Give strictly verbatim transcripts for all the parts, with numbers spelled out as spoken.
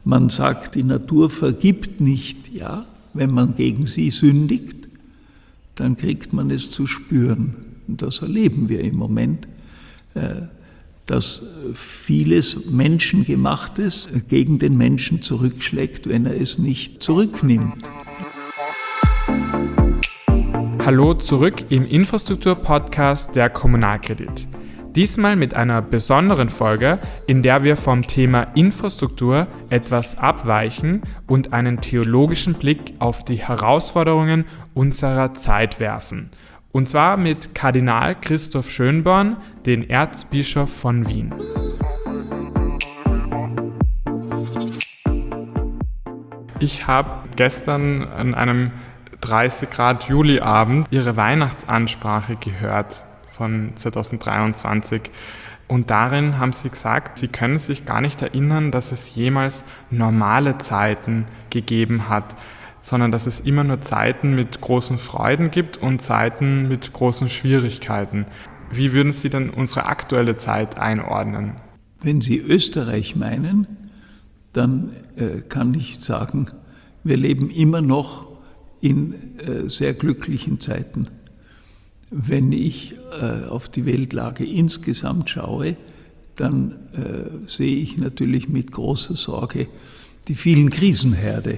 Man sagt, die Natur vergibt nicht, ja, wenn man gegen sie sündigt, dann kriegt man es zu spüren. Und das erleben wir im Moment, dass vieles Menschengemachtes gegen den Menschen zurückschlägt, wenn er es nicht zurücknimmt. Hallo zurück im Infrastruktur-Podcast der Kommunalkredit. Diesmal mit einer besonderen Folge, in der wir vom Thema Infrastruktur etwas abweichen und einen theologischen Blick auf die Herausforderungen unserer Zeit werfen. Und zwar mit Kardinal Christoph Schönborn, den Erzbischof von Wien. Ich habe gestern an einem dreißig Grad Juli-Abend Ihre Weihnachtsansprache gehört von zweitausenddreiundzwanzig. Und darin haben Sie gesagt, Sie können sich gar nicht erinnern, dass es jemals normale Zeiten gegeben hat, sondern dass es immer nur Zeiten mit großen Freuden gibt und Zeiten mit großen Schwierigkeiten. Wie würden Sie denn unsere aktuelle Zeit einordnen? Wenn Sie Österreich meinen, dann äh, kann ich sagen, wir leben immer noch in äh, sehr glücklichen Zeiten. Wenn ich äh, auf die Weltlage insgesamt schaue, dann äh, sehe ich natürlich mit großer Sorge die vielen Krisenherde,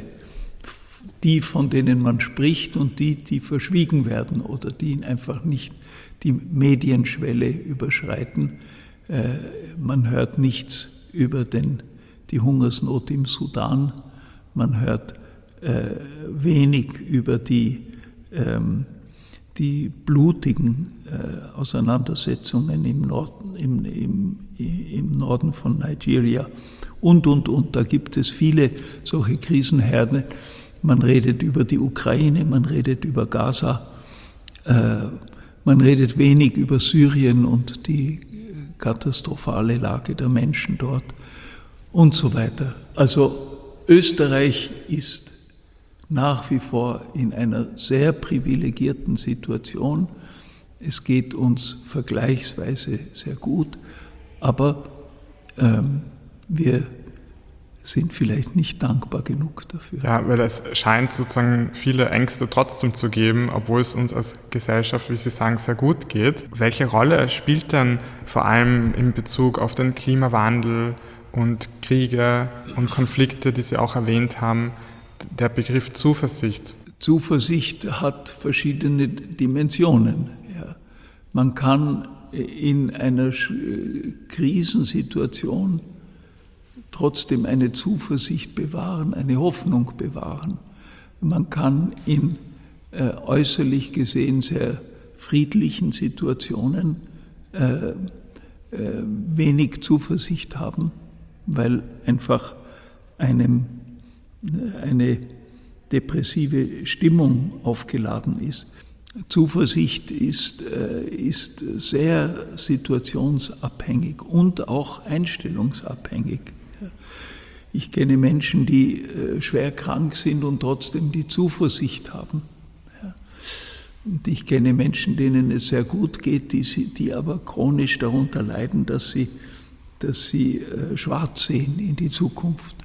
die, von denen man spricht und die, die verschwiegen werden oder die einfach nicht die Medienschwelle überschreiten. Äh, man hört nichts über den, die Hungersnot im Sudan, man hört äh, wenig über die ähm, die blutigen äh, Auseinandersetzungen im Norden, im, im, im Norden von Nigeria und, und, und. Da gibt es viele solche Krisenherde. Man redet über die Ukraine, man redet über Gaza, äh, man redet wenig über Syrien und die katastrophale Lage der Menschen dort und so weiter. Also Österreich ist nach wie vor in einer sehr privilegierten Situation. Es geht uns vergleichsweise sehr gut, aber ähm, wir sind vielleicht nicht dankbar genug dafür. Ja, weil es scheint sozusagen viele Ängste trotzdem zu geben, obwohl es uns als Gesellschaft, wie Sie sagen, sehr gut geht. Welche Rolle spielt denn vor allem in Bezug auf den Klimawandel und Kriege und Konflikte, die Sie auch erwähnt haben, der Begriff Zuversicht? Zuversicht hat verschiedene Dimensionen. Ja. Man kann in einer Krisensituation trotzdem eine Zuversicht bewahren, eine Hoffnung bewahren. Man kann in äh, äußerlich gesehen sehr friedlichen Situationen äh, äh, wenig Zuversicht haben, weil einfach einem eine depressive Stimmung aufgeladen ist. Zuversicht ist, ist sehr situationsabhängig und auch einstellungsabhängig. Ich kenne Menschen, die schwer krank sind und trotzdem die Zuversicht haben. Und ich kenne Menschen, denen es sehr gut geht, die, die aber chronisch darunter leiden, dass sie, dass sie schwarz sehen in die Zukunft.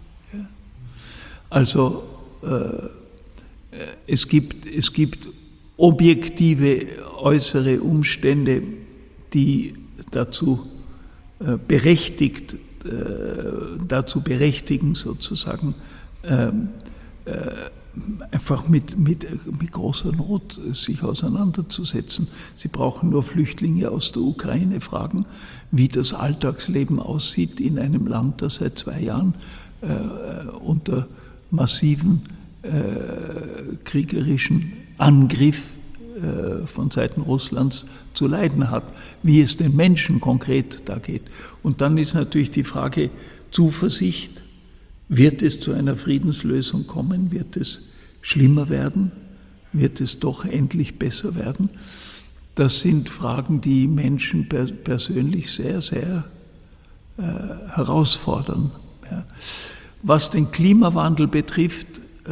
Also äh, es gibt, es gibt objektive äußere Umstände, die dazu äh, berechtigt, äh, dazu berechtigen, sozusagen äh, äh, einfach mit, mit, mit großer Not sich auseinanderzusetzen. Sie brauchen nur Flüchtlinge aus der Ukraine fragen, wie das Alltagsleben aussieht in einem Land, das seit zwei Jahren äh, unter massiven äh, kriegerischen Angriff äh, von Seiten Russlands zu leiden hat, wie es den Menschen konkret da geht. Und dann ist natürlich die Frage Zuversicht. Wird es zu einer Friedenslösung kommen? Wird es schlimmer werden? Wird es doch endlich besser werden? Das sind Fragen, die Menschen per- persönlich sehr, sehr äh, herausfordern. Ja. Was den Klimawandel betrifft,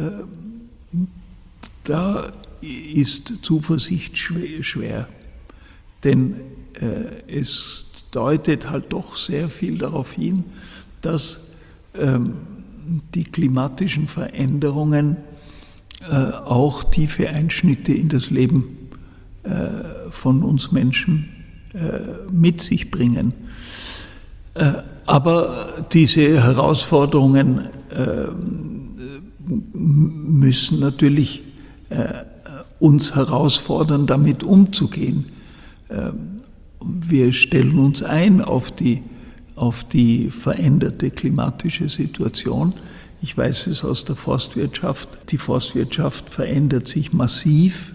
da ist Zuversicht schwer, denn es deutet halt doch sehr viel darauf hin, dass die klimatischen Veränderungen äh, auch tiefe Einschnitte in das Leben äh, von uns Menschen äh, mit sich bringen. Äh, aber diese Herausforderungen äh, müssen natürlich äh, uns herausfordern, damit umzugehen. Äh, wir stellen uns ein auf die auf die veränderte klimatische Situation. Ich weiß es aus der Forstwirtschaft. Die Forstwirtschaft verändert sich massiv,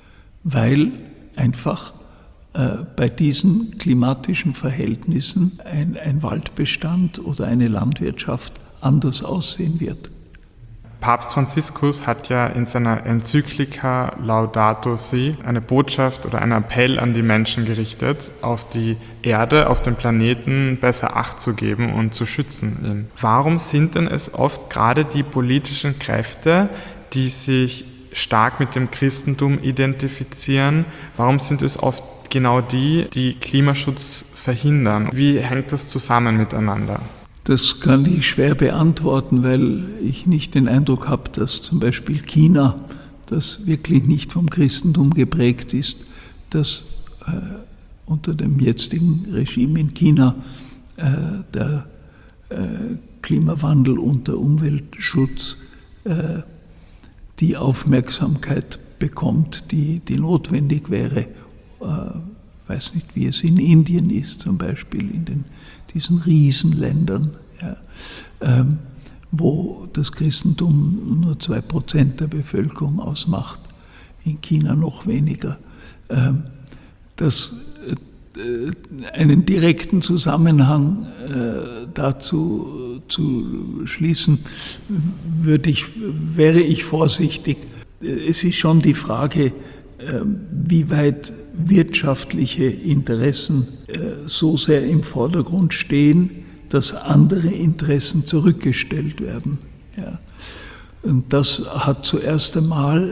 weil einfach äh, bei diesen klimatischen Verhältnissen ein, ein Waldbestand oder eine Landwirtschaft anders aussehen wird. Papst Franziskus hat ja in seiner Enzyklika Laudato Si eine Botschaft oder einen Appell an die Menschen gerichtet, auf die Erde, auf den Planeten besser Acht zu geben und zu schützen. Warum sind denn es oft gerade die politischen Kräfte, die sich stark mit dem Christentum identifizieren, warum sind es oft genau die, die Klimaschutz verhindern? Wie hängt das zusammen miteinander? Das kann ich schwer beantworten, weil ich nicht den Eindruck habe, dass zum Beispiel China, das wirklich nicht vom Christentum geprägt ist, dass äh, unter dem jetzigen Regime in China äh, der äh, Klimawandel und der Umweltschutz äh, die Aufmerksamkeit bekommt, die, die notwendig wäre. Ich äh, weiß nicht, wie es in Indien ist, zum Beispiel in den diesen Riesenländern, ja, ähm, wo das Christentum nur zwei Prozent der Bevölkerung ausmacht, in China noch weniger. Ähm, das, äh, einen direkten Zusammenhang äh, dazu zu schließen, würde ich, wäre ich vorsichtig. Es ist schon die Frage, äh, wie weit wirtschaftliche Interessen äh, so sehr im Vordergrund stehen, dass andere Interessen zurückgestellt werden. Ja. Und das hat zuerst einmal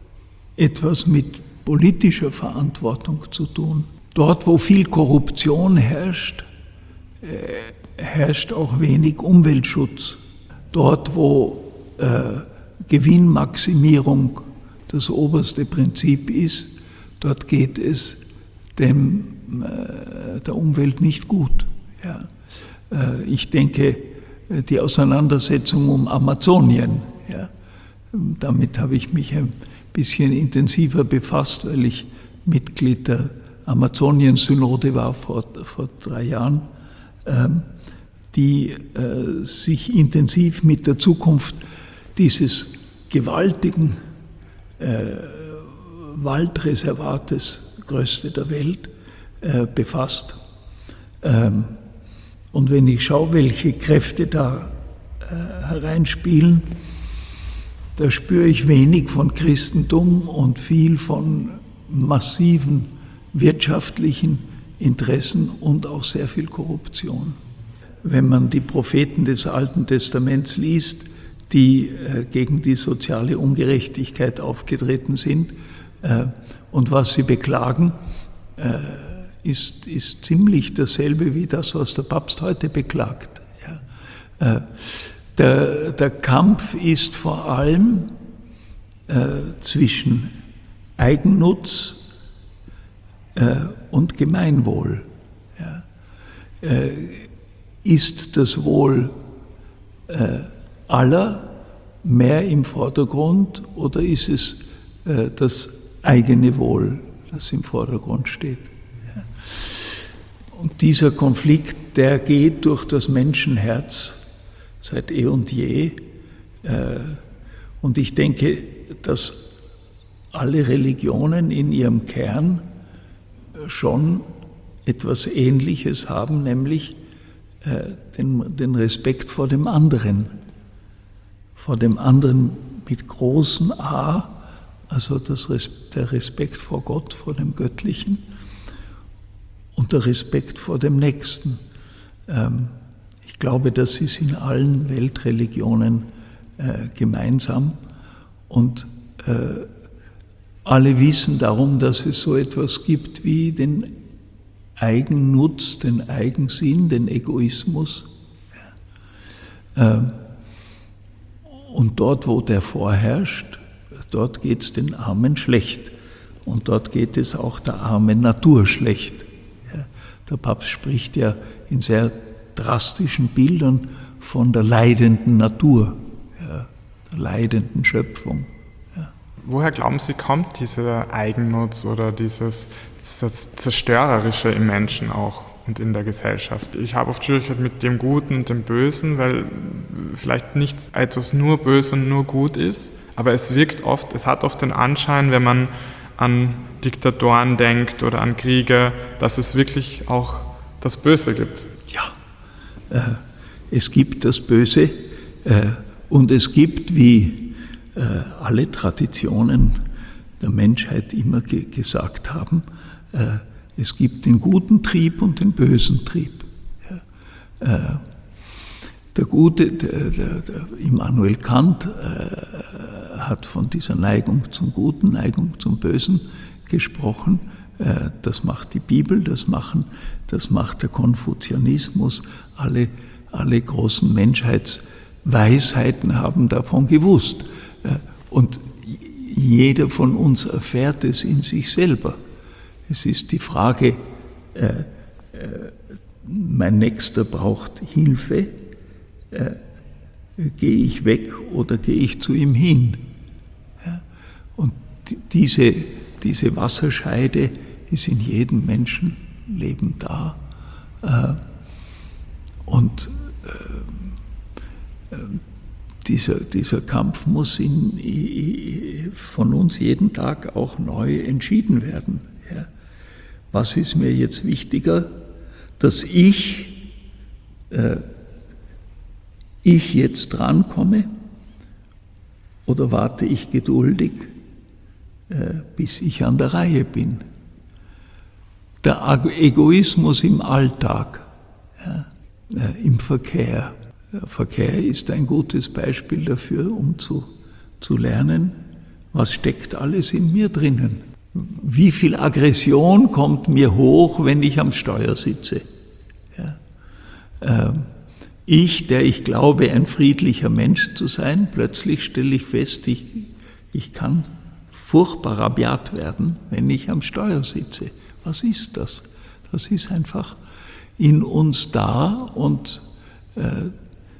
etwas mit politischer Verantwortung zu tun. Dort, wo viel Korruption herrscht, äh, herrscht auch wenig Umweltschutz. Dort, wo äh, Gewinnmaximierung das oberste Prinzip ist, dort geht es dem, äh, der Umwelt nicht gut. Ja. Äh, ich denke, die Auseinandersetzung um Amazonien, ja, damit habe ich mich ein bisschen intensiver befasst, weil ich Mitglied der Amazonien-Synode war vor, vor drei Jahren, äh, die äh, sich intensiv mit der Zukunft dieses gewaltigen äh, Waldreservates, größte der Welt, äh, befasst. Ähm, und wenn ich schaue, welche Kräfte da äh, hereinspielen, da spüre ich wenig von Christentum und viel von massiven wirtschaftlichen Interessen und auch sehr viel Korruption. Wenn man die Propheten des Alten Testaments liest, die äh, gegen die soziale Ungerechtigkeit aufgetreten sind, und was sie beklagen, ist, ist ziemlich dasselbe wie das, was der Papst heute beklagt. Ja. Der, der Kampf ist vor allem zwischen Eigennutz und Gemeinwohl. Ja. Ist das Wohl aller mehr im Vordergrund oder ist es das eigene Wohl, das im Vordergrund steht? Ja. Und dieser Konflikt, der geht durch das Menschenherz seit eh und je. Und ich denke, dass alle Religionen in ihrem Kern schon etwas Ähnliches haben, nämlich den, den Respekt vor dem anderen. Vor dem anderen mit großem A, also das, der Respekt vor Gott, vor dem Göttlichen und der Respekt vor dem Nächsten. Ich glaube, das ist in allen Weltreligionen gemeinsam und alle wissen darum, dass es so etwas gibt wie den Eigennutz, den Eigensinn, den Egoismus. Und dort, wo der vorherrscht, dort geht es den Armen schlecht. Und dort geht es auch der armen Natur schlecht. Ja, der Papst spricht ja in sehr drastischen Bildern von der leidenden Natur, ja, der leidenden Schöpfung. Ja. Woher glauben Sie, kommt dieser Eigennutz oder dieses, dieses Zerstörerische im Menschen auch und in der Gesellschaft? Ich habe oft Schwierigkeit mit dem Guten und dem Bösen, weil vielleicht nicht etwas nur böse und nur gut ist, aber es wirkt oft, es hat oft den Anschein, wenn man an Diktatoren denkt oder an Kriege, dass es wirklich auch das Böse gibt. Ja, äh, es gibt das Böse äh, und es gibt, wie äh, alle Traditionen der Menschheit immer ge- gesagt haben, äh, es gibt den guten Trieb und den bösen Trieb. Ja, äh, der gute, der, der, der Immanuel Kant äh, hat von dieser Neigung zum Guten, Neigung zum Bösen gesprochen. Äh, das macht die Bibel, das, machen, das macht der Konfuzianismus. Alle, alle großen Menschheitsweisheiten haben davon gewusst. Äh, und jeder von uns erfährt es in sich selber. Es ist die Frage, äh, äh, mein Nächster braucht Hilfe, äh, gehe ich weg oder gehe ich zu ihm hin? Ja? Und die, diese, diese Wasserscheide ist in jedem Menschenleben da. Äh, und äh, äh, dieser, dieser Kampf muss in, in, von uns jeden Tag auch neu entschieden werden. Ja? Was ist mir jetzt wichtiger, dass ich äh, ich jetzt drankomme oder warte ich geduldig, äh, bis ich an der Reihe bin? Der Egoismus im Alltag, ja, äh, im Verkehr. Der Verkehr ist ein gutes Beispiel dafür, um zu, zu lernen, was steckt alles in mir drinnen. Wie viel Aggression kommt mir hoch, wenn ich am Steuer sitze? Ja. Ähm, Ich, der ich glaube, ein friedlicher Mensch zu sein, plötzlich stelle ich fest, ich, ich kann furchtbar rabiat werden, wenn ich am Steuer sitze. Was ist das? Das ist einfach in uns da und äh,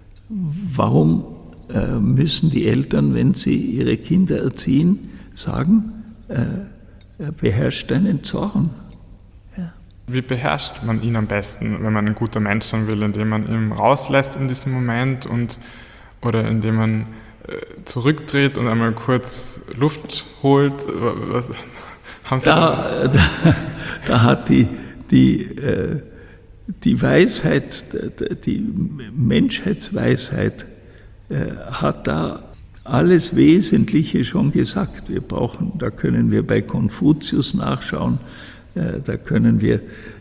warum äh, müssen die Eltern, wenn sie ihre Kinder erziehen, sagen, äh, beherrscht deinen Zorn? Wie beherrscht man ihn am besten, wenn man ein guter Mensch sein will, indem man ihn rauslässt in diesem Moment und oder indem man äh, zurückdreht und einmal kurz Luft holt? Was, haben Sie da, da, da hat die, die, äh, die Weisheit, die Menschheitsweisheit äh, hat da alles Wesentliche schon gesagt. Wir brauchen, da können wir bei Konfuzius nachschauen. Da können wir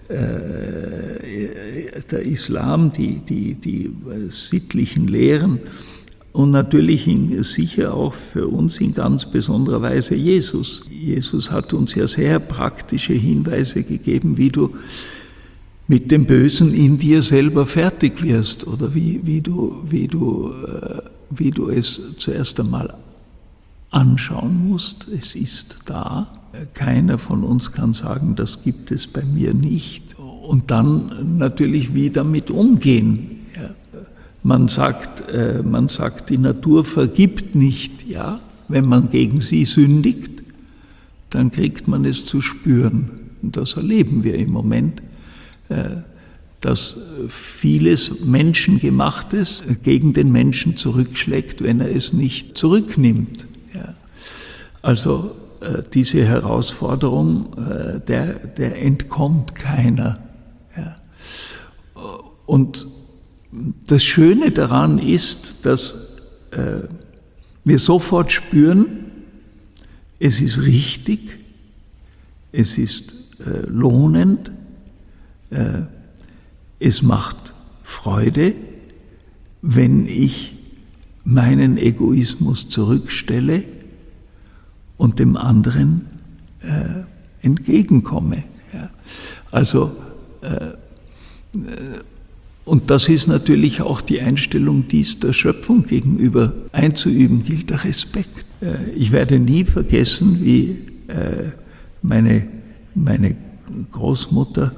äh, der Islam, die, die, die sittlichen Lehren und natürlich in, sicher auch für uns in ganz besonderer Weise Jesus. Jesus hat uns ja sehr praktische Hinweise gegeben, wie du mit dem Bösen in dir selber fertig wirst oder wie, wie, du, wie, du, äh, wie du es zuerst einmal anschauen musst. Es ist da. Keiner von uns kann sagen, das gibt es bei mir nicht. Und dann natürlich wie damit umgehen. Ja. Man sagt, äh, man sagt, die Natur vergibt nicht. Ja? Wenn man gegen sie sündigt, dann kriegt man es zu spüren. Und das erleben wir im Moment, äh, dass vieles Menschengemachtes gegen den Menschen zurückschlägt, wenn er es nicht zurücknimmt. Ja. Also diese Herausforderung, der, der entkommt keiner. Ja. Und das Schöne daran ist, dass äh, wir sofort spüren, es ist richtig, es ist äh, lohnend, äh, es macht Freude, wenn ich meinen Egoismus zurückstelle und dem anderen äh, entgegenkomme. Ja. Also äh, Und das ist natürlich auch die Einstellung, die es der Schöpfung gegenüber einzuüben gilt, der Respekt. Ich werde nie vergessen, wie meine, meine Großmutter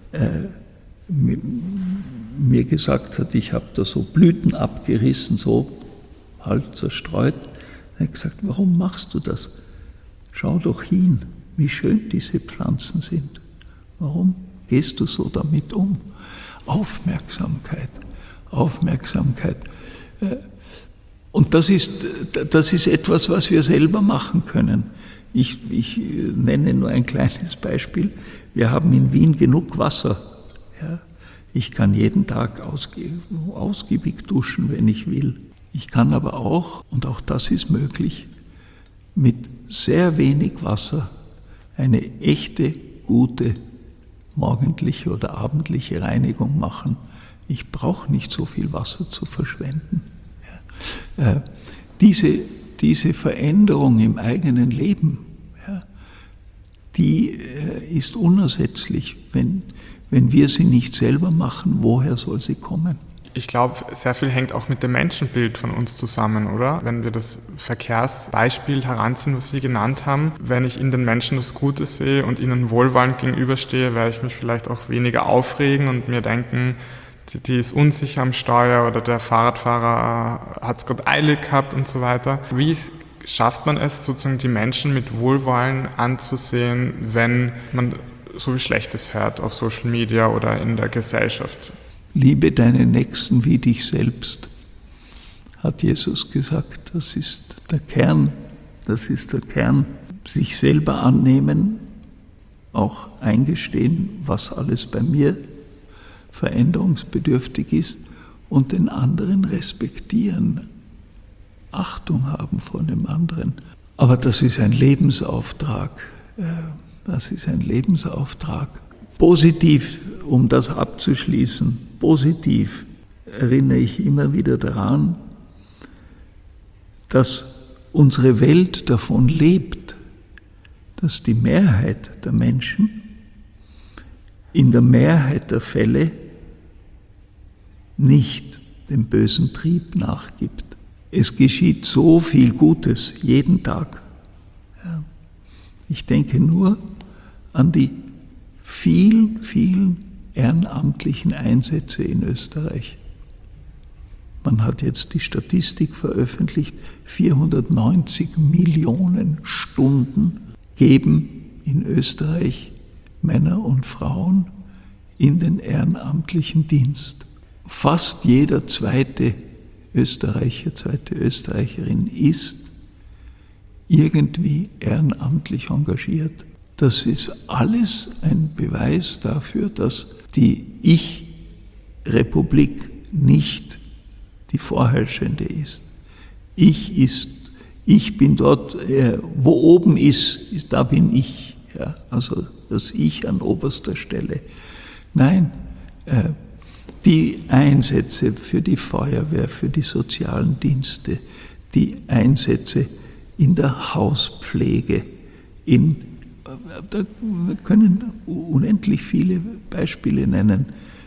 mir gesagt hat, ich habe da so Blüten abgerissen, so halb zerstreut. Er hat gesagt, warum machst du das? Schau doch hin, wie schön diese Pflanzen sind. Warum gehst du so damit um? Aufmerksamkeit, Aufmerksamkeit. Und das ist, das ist etwas, was wir selber machen können. Ich, ich nenne nur ein kleines Beispiel. Wir haben in Wien genug Wasser. Ja, ich kann jeden Tag ausgie- ausgiebig duschen, wenn ich will. Ich kann aber auch, und auch das ist möglich, mit sehr wenig Wasser eine echte, gute morgendliche oder abendliche Reinigung machen. Ich brauche nicht so viel Wasser zu verschwenden. Ja. Äh, diese, diese Veränderung im eigenen Leben, ja, die äh, ist unersetzlich. Wenn, wenn wir sie nicht selber machen, woher soll sie kommen? Ich glaube, sehr viel hängt auch mit dem Menschenbild von uns zusammen, oder? Wenn wir das Verkehrsbeispiel heranziehen, was Sie genannt haben, wenn ich in den Menschen das Gute sehe und ihnen wohlwollend gegenüberstehe, werde ich mich vielleicht auch weniger aufregen und mir denken, die, die ist unsicher am Steuer oder der Fahrradfahrer hat es gerade eilig gehabt und so weiter. Wie schafft man es, sozusagen die Menschen mit Wohlwollen anzusehen, wenn man so viel Schlechtes hört auf Social Media oder in der Gesellschaft? Liebe deinen Nächsten wie dich selbst, hat Jesus gesagt. Das ist der Kern, das ist der Kern. Sich selber annehmen, auch eingestehen, was alles bei mir veränderungsbedürftig ist und den anderen respektieren, Achtung haben vor dem anderen. Aber das ist ein Lebensauftrag. Das ist ein Lebensauftrag. Positiv, um das abzuschließen, positiv erinnere ich immer wieder daran, dass unsere Welt davon lebt, dass die Mehrheit der Menschen in der Mehrheit der Fälle nicht dem bösen Trieb nachgibt. Es geschieht so viel Gutes jeden Tag. Ja. Ich denke nur an die vielen, vielen ehrenamtlichen Einsätze in Österreich. Man hat jetzt die Statistik veröffentlicht, vierhundertneunzig Millionen Stunden geben in Österreich Männer und Frauen in den ehrenamtlichen Dienst. Fast jeder zweite Österreicher, zweite Österreicherin ist irgendwie ehrenamtlich engagiert. Das ist alles ein Beweis dafür, dass die Ich-Republik nicht die vorherrschende ist. Ich ist, ich bin dort, wo oben ist, ist da bin ich. Ja, also das Ich an oberster Stelle. Nein, äh, die Einsätze für die Feuerwehr, für die sozialen Dienste, die Einsätze in der Hauspflege, in Da können unendlich viele Beispiele nennen.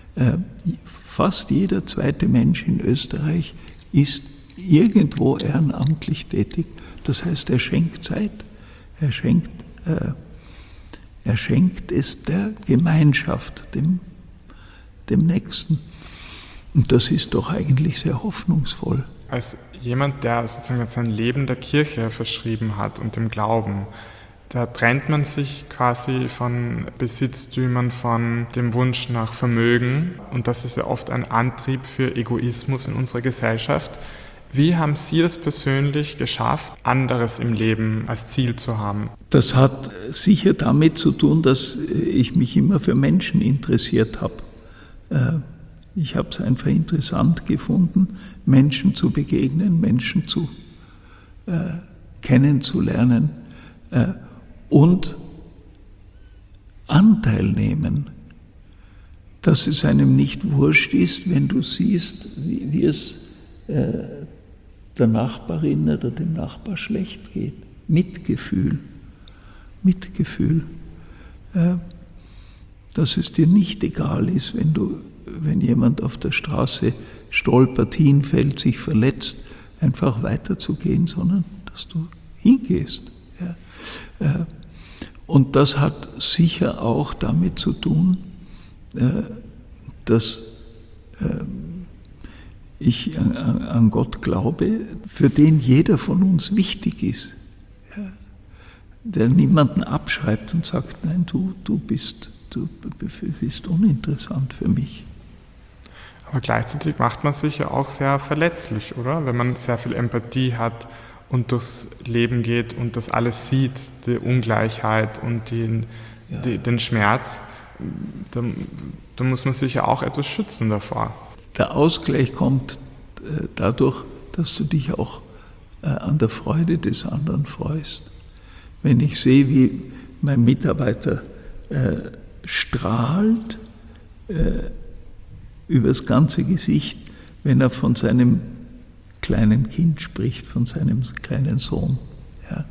Fast jeder zweite Mensch in Österreich ist irgendwo ehrenamtlich tätig. Das heißt, er schenkt Zeit, er schenkt, äh, er schenkt es der Gemeinschaft, dem, dem Nächsten. Und das ist doch eigentlich sehr hoffnungsvoll. Als jemand, der sozusagen sein Leben der Kirche verschrieben hat und dem Glauben, da trennt man sich quasi von Besitztümern, von dem Wunsch nach Vermögen. Und das ist ja oft ein Antrieb für Egoismus in unserer Gesellschaft. Wie haben Sie es persönlich geschafft, anderes im Leben als Ziel zu haben? Das hat sicher damit zu tun, dass ich mich immer für Menschen interessiert habe. Ich habe es einfach interessant gefunden, Menschen zu begegnen, Menschen zu äh, kennenzulernen äh, und Anteil nehmen. Dass es einem nicht wurscht ist, wenn du siehst, wie, wie es äh, der Nachbarin oder dem Nachbar schlecht geht. Mitgefühl. Mitgefühl. Äh, dass es dir nicht egal ist, wenn du wenn jemand auf der Straße stolpert, hinfällt, sich verletzt, einfach weiterzugehen, sondern dass du hingehst. Ja. Und das hat sicher auch damit zu tun, dass ich an Gott glaube, für den jeder von uns wichtig ist. Der niemanden abschreibt und sagt, nein, du, du, bist, du bist uninteressant für mich. Aber gleichzeitig macht man sich ja auch sehr verletzlich, oder? Wenn man sehr viel Empathie hat und durchs Leben geht und das alles sieht, die Ungleichheit und den, ja. die, den Schmerz, dann, dann muss man sich ja auch etwas schützen davor. Der Ausgleich kommt äh, dadurch, dass du dich auch äh, an der Freude des anderen freust. Wenn ich sehe, wie mein Mitarbeiter äh, strahlt, äh, übers ganze Gesicht, wenn er von seinem kleinen Kind spricht, von seinem kleinen Sohn. Ja.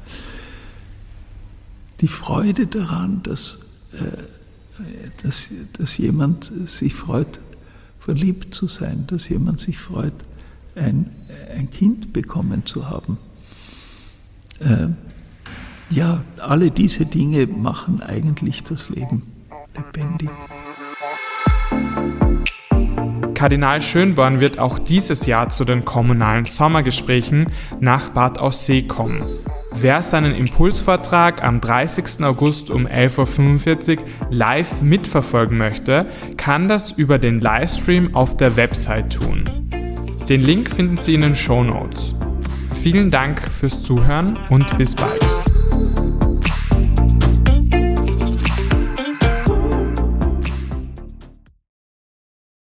Die Freude daran, dass, äh, dass, dass jemand sich freut, verliebt zu sein, dass jemand sich freut, ein, ein Kind bekommen zu haben. Äh, ja, alle diese Dinge machen eigentlich das Leben lebendig. Kardinal Schönborn wird auch dieses Jahr zu den kommunalen Sommergesprächen nach Bad Aussee kommen. Wer seinen Impulsvortrag am dreißigsten August um elf Uhr fünfundvierzig live mitverfolgen möchte, kann das über den Livestream auf der Website tun. Den Link finden Sie in den Shownotes. Vielen Dank fürs Zuhören und bis bald.